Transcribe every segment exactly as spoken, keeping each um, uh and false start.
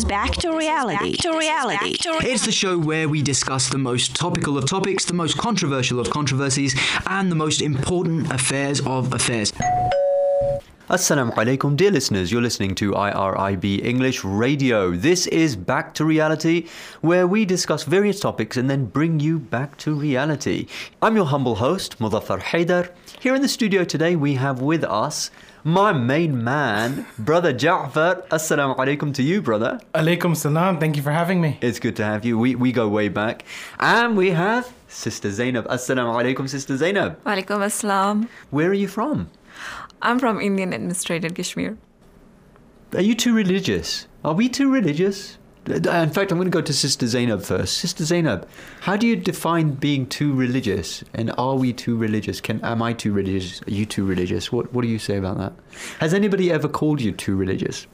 Back to Reality. Back to reality. It's the show where we discuss the most topical of topics, the most controversial of controversies, and the most important affairs of affairs. Assalamu alaikum, dear listeners. You're listening to I R I B English Radio. This is Back to Reality, where we discuss various topics and then bring you back to reality. I'm your humble host, Muzaffar Haidar. Here in the studio today, we have with us my main man, Brother Ja'far. Assalamu alaikum to you, brother. Alaikum salam. Thank you for having me. It's good to have you. We we go way back. And we have Sister Zainab. Assalamu alaikum, Sister Zainab. Walaikum assalam. Where are you from? I'm from Indian administrated Kashmir. Are you too religious? Are we too religious? In fact, I'm going to go to Sister Zainab first. Sister Zainab, how do you define being too religious? And are we too religious? Can am I too religious? Are you too religious? What What do you say about that? Has anybody ever called you too religious?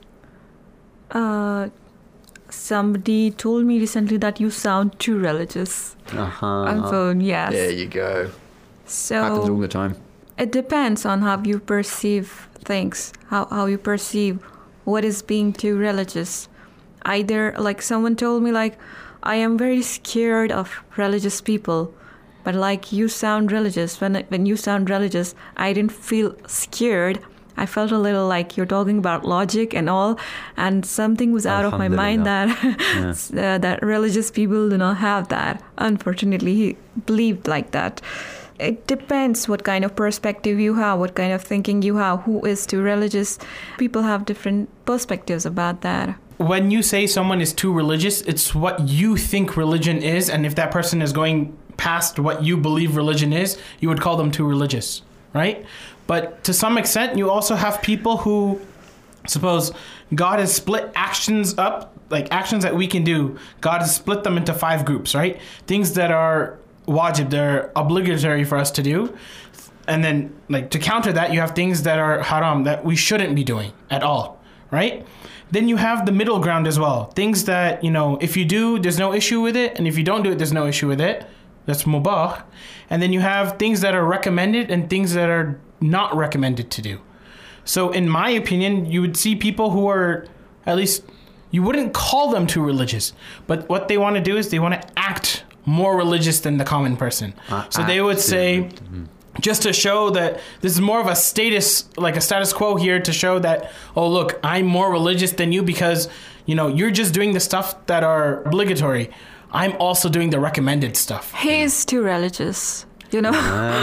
Uh, somebody told me recently that you sound too religious. Uh-huh. On phone, yes. There you go. So happens all the time. It depends on how you perceive things, how, how you perceive what is being too religious. Either, like someone told me, like, I am very scared of religious people, but like you sound religious. When when you sound religious, I didn't feel scared. I felt a little like you're talking about logic and all, and something was out of my mind that yeah. uh, that religious people do not have that. Unfortunately, he believed like that. It depends what kind of perspective you have, what kind of thinking you have, who is too religious. People have different perspectives about that. When you say someone is too religious, it's what you think religion is. And if that person is going past what you believe religion is, you would call them too religious, right? But to some extent, you also have people who, suppose God has split actions up, like actions that we can do. God has split them into five groups, right? Things that are wajib, they're obligatory for us to do. And then, like, to counter that, you have things that are haram, that we shouldn't be doing at all, right? Then you have the middle ground as well. Things that, you know, if you do, there's no issue with it. And if you don't do it, there's no issue with it. That's mubah. And then you have things that are recommended and things that are not recommended to do. So in my opinion, you would see people who are, at least, you wouldn't call them too religious. But what they want to do is they want to act more religious than the common person. Uh, so they would say, mm-hmm. just to show that this is more of a status, like a status quo here, to show that, oh, look, I'm more religious than you because, you know, you're just doing the stuff that are obligatory. I'm also doing the recommended stuff. He's too religious. You know,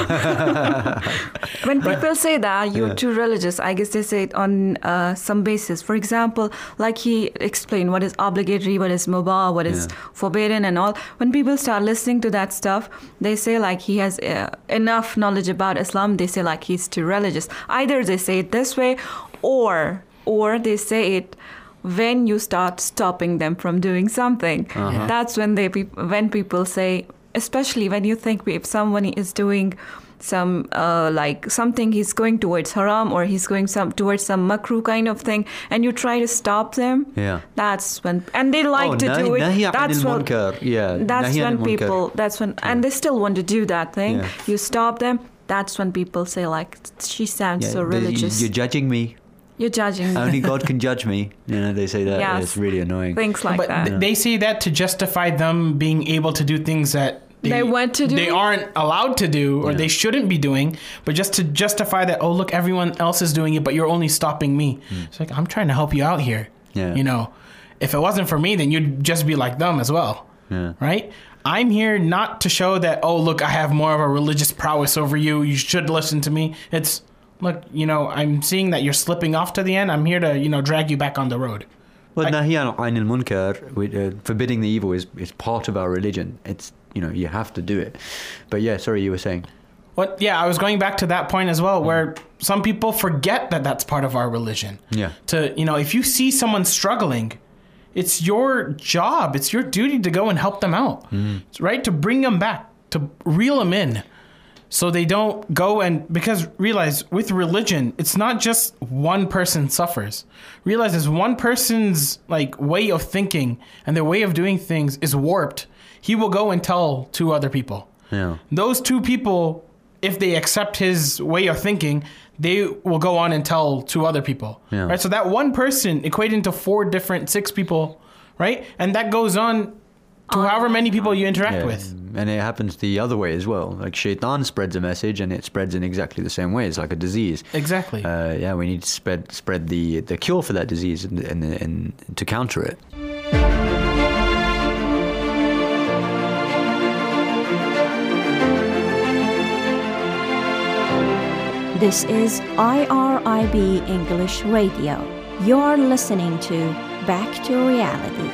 when people say that you're yeah. too religious, I guess they say it on uh, some basis. For example, like he explained what is obligatory, what is mubah, what is yeah. forbidden and all. When people start listening to that stuff, they say like he has uh, enough knowledge about Islam. They say like he's too religious. Either they say it this way or or they say it when you start stopping them from doing something. Uh-huh. That's when they when people say, especially when you think if someone is doing some uh, like something, he's going towards haram or he's going some towards some makruh kind of thing, and you try to stop them. Yeah, that's when, and they like oh, to nahi, do it. Nahi that's when, yeah, that's when people. Munkar. That's when, and they still want to do that thing. Yeah. You stop them. That's when people say like, she sounds yeah, so religious. You're judging me. You're judging me. Only God can judge me. You know, they say that. Yes. It's really annoying. Things like but that. Th- they say that to justify them being able to do things that They, they want to do they aren't allowed to do or yeah. they shouldn't be doing, but just to justify that, oh, look, everyone else is doing it, but you're only stopping me. Mm. It's like, I'm trying to help you out here. Yeah. You know, if it wasn't for me, then you'd just be like them as well. Yeah. Right? I'm here not to show that, oh, look, I have more of a religious prowess over you. You should listen to me. It's, look, you know, I'm seeing that you're slipping off to the end. I'm here to, you know, drag you back on the road. Well, nahi anil munkar, forbidding the evil, is, is part of our religion. It's, you know, you have to do it. But yeah, sorry, you were saying. What? Yeah, I was going back to that point as well, where some people forget that that's part of our religion. Yeah. To, you know, if you see someone struggling, it's your job, it's your duty to go and help them out, mm. right? To bring them back, to reel them in. So they don't go and, because realize with religion, it's not just one person suffers. Realize it's one person's like way of thinking and their way of doing things is warped. He will go and tell two other people. Yeah. Those two people, if they accept his way of thinking, they will go on and tell two other people. Yeah. Right? So that one person equating to four different, six people, right? And that goes on to however many people you interact Yeah. with. And it happens the other way as well. Like shaitan spreads a message and it spreads in exactly the same way. It's like a disease. Exactly. Uh, yeah, we need to spread spread the the cure for that disease and, and, and to counter it. This is I R I B English Radio. You're listening to Back to Reality.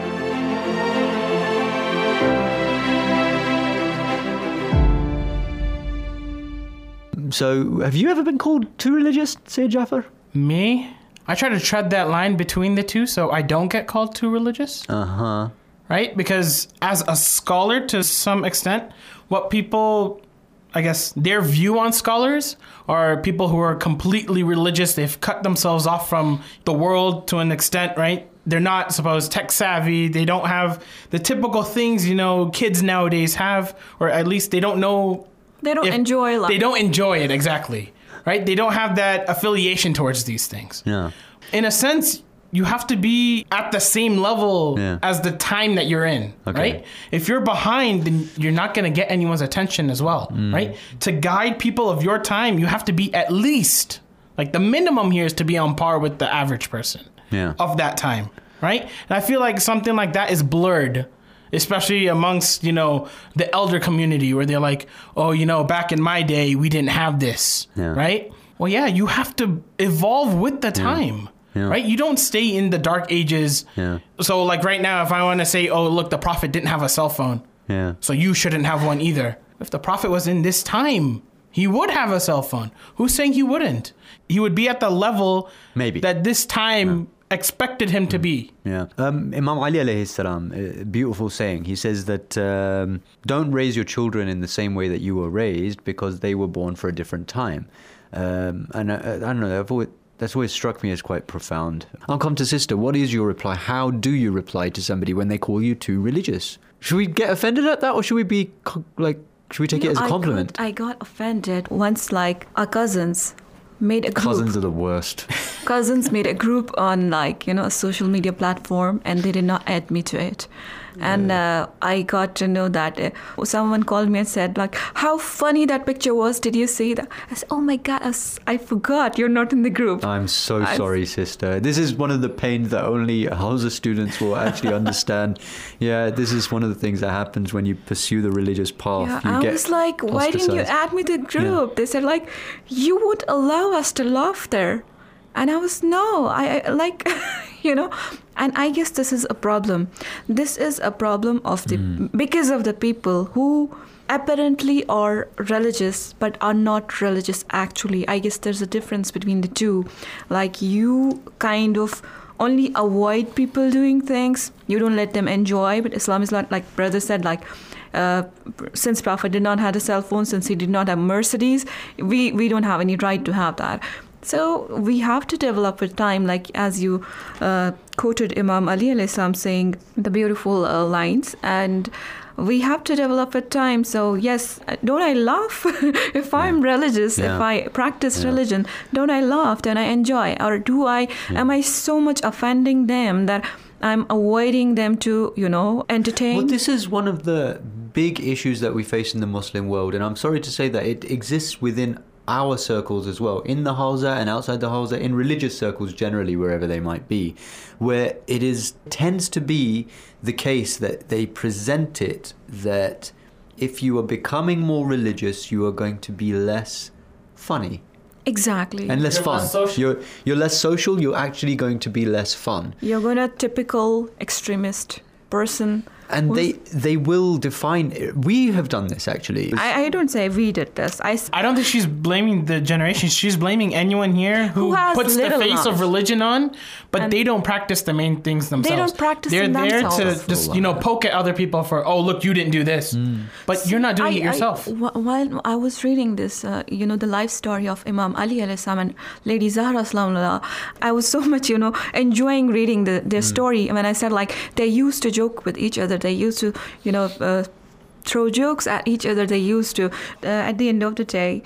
So, have you ever been called too religious, Sayyid Jafar? Me? I try to tread that line between the two so I don't get called too religious. Uh-huh. Right? Because as a scholar, to some extent, what people, I guess, their view on scholars are people who are completely religious. They've cut themselves off from the world to an extent, right? They're not, suppose, tech savvy. They don't have the typical things, you know, kids nowadays have, or at least they don't know. They don't if- enjoy life. They don't enjoy it, exactly. Right? They don't have that affiliation towards these things. Yeah. In a sense, you have to be at the same level Yeah. as the time that you're in, Okay. right? If you're behind, then you're not going to get anyone's attention as well, Mm. right? To guide people of your time, you have to be at least, like the minimum here is to be on par with the average person Yeah. of that time, right? And I feel like something like that is blurred, especially amongst, you know, the elder community where they're like, oh, you know, back in my day, we didn't have this, Yeah. right? Well, yeah, you have to evolve with the time. Yeah. Right? You don't stay in the dark ages. Yeah. So like right now, if I want to say, oh, look, the Prophet didn't have a cell phone, Yeah. so you shouldn't have one either. If the Prophet was in this time, he would have a cell phone. Who's saying he wouldn't? He would be at the level Maybe. that this time expected him to be. Yeah. Um, Imam Ali alayhi salam, a beautiful saying. He says that um, don't raise your children in the same way that you were raised because they were born for a different time. Um, and I, I don't know, I've always, that's always struck me as quite profound. I'll come to sister. What is your reply? How do you reply to somebody when they call you too religious? Should we get offended at that, or should we be co- like, should we take it as a I compliment? got, I got offended once, like our cousins made a group. Cousins are the worst. Cousins made a group on, like, you know, a social media platform, and they did not add me to it. And uh, I got to know that uh, someone called me and said, like, how funny that picture was. Did you see that? I said, oh my God, I, s- I forgot you're not in the group. I'm so I- sorry, sister. This is one of the pains that only Hausa students will actually understand. Yeah, this is one of the things that happens when you pursue the religious path. Yeah, you I get was like, why didn't you ostracized. add me to the group? They said, like, you would allow us to laugh there. And I was, no, I, I like, you know, and I guess this is a problem. This is a problem of the, because of the people who apparently are religious, but are not religious actually. I guess there's a difference between the two. Like, you kind of only avoid people doing things. You don't let them enjoy, but Islam is not, like brother said, like, uh, since Prophet did not have a cell phone, since he did not have Mercedes, we, we don't have any right to have that. So we have to develop with time, like as you uh, quoted Imam Ali alayhi salam saying the beautiful uh, lines, and we have to develop with time. So yes, don't I laugh if I'm religious, Yeah. if I practice Yeah. religion, don't I laugh, don't I enjoy, or do I, am I so much offending them that I'm avoiding them to, you know, entertain? Well, this is one of the big issues that we face in the Muslim world, and I'm sorry to say that it exists within our circles as well, in the Hausa and outside the Hausa, in religious circles generally, wherever they might be, where it is tends to be the case that they present it that if you are becoming more religious, you are going to be less funny Exactly. and less You're fun. less social. You're you're less social. You're actually going to be less fun. You're going to typical extremist person. And who's- they they will define. We have done this actually. I, I don't say we did this. I, s- I don't think she's blaming the generation. She's blaming anyone here who, Who has puts the little face of knowledge. religion on, but And they don't practice the main things themselves. don't practice They're them there themselves. to just, you know, poke at other people for, oh, look, you didn't do this. But you're not doing I- it yourself. I, wh- while I was reading this, uh, you know, the life story of Imam Ali alayhi salam and Lady Zahra salamullah, I was so much, you know, enjoying reading the, their story. And when I said, like, they used to joke with each other, they used to, you know, uh, throw jokes at each other. They used to, uh, at the end of the day,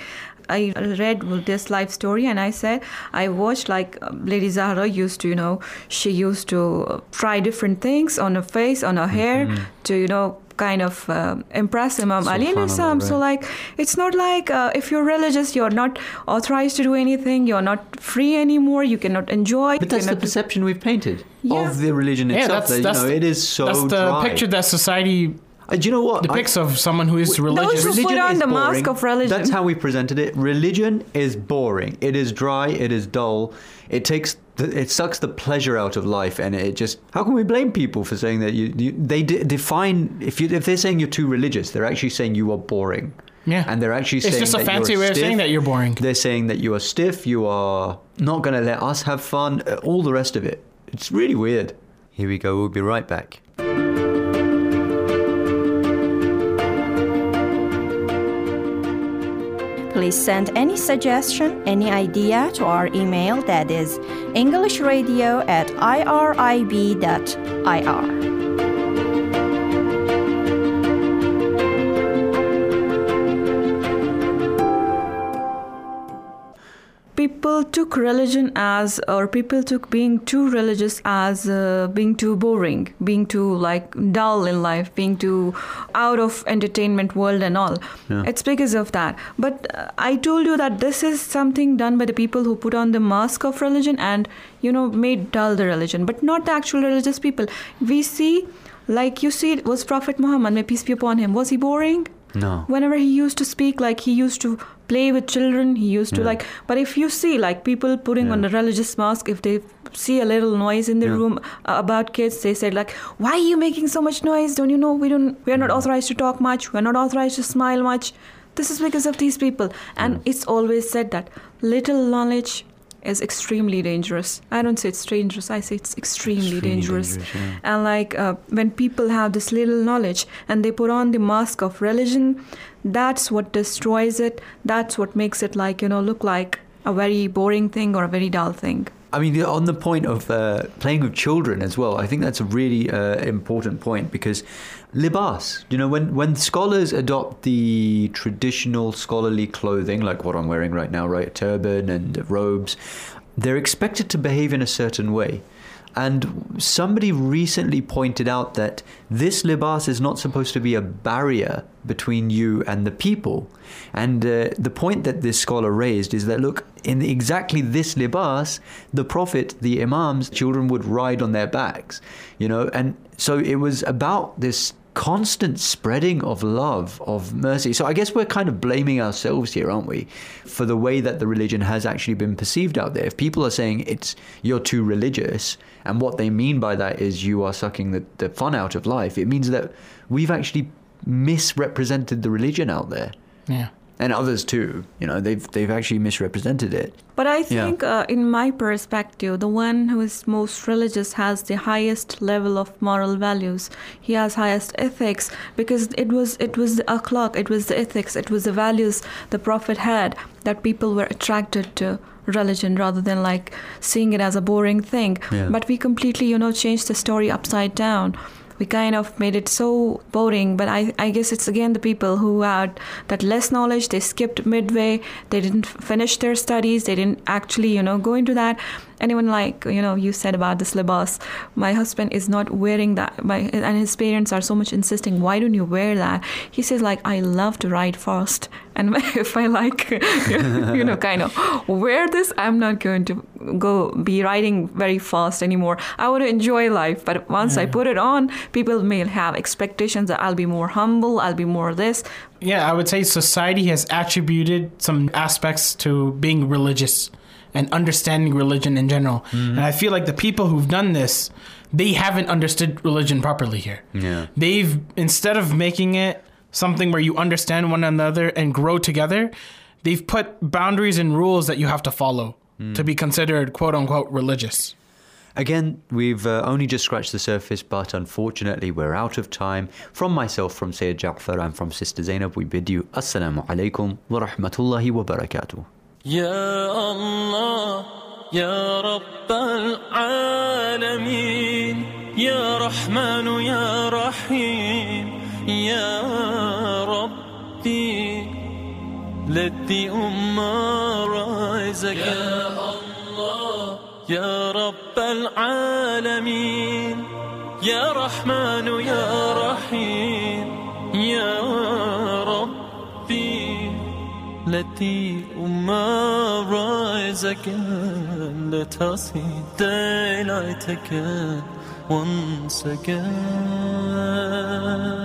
I read this life story and I said, I watched like Lady Zahra used to, you know, she used to try different things on her face, on her hair mm-hmm. to, you know, kind of uh, impress Imam Ali alayhi salam. So like, it's not like uh, if you're religious, you're not authorized to do anything, you're not free anymore, you cannot enjoy. But that's the perception we've painted yeah. of the religion yeah, itself. That's, that, that's, you know, it is so That's the dry. picture that society Uh, do you know what? depicts I, of someone who is religious. Those who put on the boring. mask of religion. That's how we presented it. Religion is boring. It is dry. It is dull. It takes, the, it sucks the pleasure out of life, and it just. How can we blame people for saying that you? you they de- define if you if they're saying you're too religious, they're actually saying you are boring. Yeah, and they're actually saying it's just a that fancy you're way stiff. of saying that you're boring. They're saying that you are stiff. You are not going to let us have fun. All the rest of it. It's really weird. Here we go. We'll be right back. Please send any suggestion, any idea to our email, that is englishradio at irib dot ir. People took religion as, or people took being too religious as uh, being too boring, being too like dull in life, being too out of entertainment world and all. Yeah. It's because of that. But uh, I told you that this is something done by the people who put on the mask of religion and, you know, made dull the religion, but not the actual religious people. We see, like you see, it was Prophet Muhammad, may peace be upon him. Was he boring? No. Whenever he used to speak, like he used to play with children, he used to yeah. like, but if you see like people putting yeah. on the religious mask, if they see a little noise in the yeah. room uh, about kids, they said like, why are you making so much noise? Don't you know we don't, we are not authorized to talk much. We are not authorized to smile much. This is because of these people. And yeah. it's always said that little knowledge is extremely dangerous. I don't say it's dangerous, I say it's extremely, extremely dangerous. dangerous yeah. And like uh, when people have this little knowledge and they put on the mask of religion, that's what destroys it. That's what makes it like, you know, look like a very boring thing or a very dull thing. I mean, on the point of uh, playing with children as well, I think that's a really uh, important point because libas, you know, when, when scholars adopt the traditional scholarly clothing, like what I'm wearing right now, right, turban and robes, they're expected to behave in a certain way. And somebody recently pointed out that this libas is not supposed to be a barrier between you and the people. And uh, the point that this scholar raised is that, look, in exactly this libas, the Prophet, the Imams, children would ride on their backs, you know. And so it was about this constant spreading of love, of mercy. So I guess we're kind of blaming ourselves here, aren't we, for the way that the religion has actually been perceived out there. If people are saying it's you're too religious, and what they mean by that is you are sucking the, the fun out of life, it means that we've actually misrepresented the religion out there. Yeah. And others too, you know, they've they've actually misrepresented it. But I think, yeah. uh, in my perspective, the one who is most religious has the highest level of moral values. He has highest ethics because it was it was the akhlaq, it was the ethics, it was the values the Prophet had that people were attracted to religion rather than like seeing it as a boring thing. Yeah. But we completely, you know, changed the story upside down. We kind of made it so boring, but I, I guess it's again the people who had that less knowledge, they skipped midway, they didn't finish their studies, they didn't actually, you know, go into that. Anyone like, you know, you said about this libas, my husband is not wearing that, my, and his parents are so much insisting, why don't you wear that? He says like, I love to ride fast, and if I like, you know, kind of wear this, I'm not going to go be riding very fast anymore. I want to enjoy life, but once yeah. I put it on, people may have expectations that I'll be more humble, I'll be more this. Yeah, I would say society has attributed some aspects to being religious and understanding religion in general. Mm-hmm. And I feel like the people who've done this, they haven't understood religion properly here. Yeah. They've, instead of making it something where you understand one another and grow together, they've put boundaries and rules that you have to follow mm. to be considered quote-unquote religious. Again, we've uh, only just scratched the surface, but unfortunately we're out of time. From myself, from Sayyid Ja'far, and from Sister Zainab, we bid you Assalamu alaikum wa rahmatullahi wa barakatuh. يا الله يا رب العالمين يا رحمن يا رحيم يا ربي let the ummah rise again. Ya Rabb al-Alameen, Ya Rahman, Ya Rahim, Ya Rabbi, let the ummah rise again. Let us see daylight again, once again.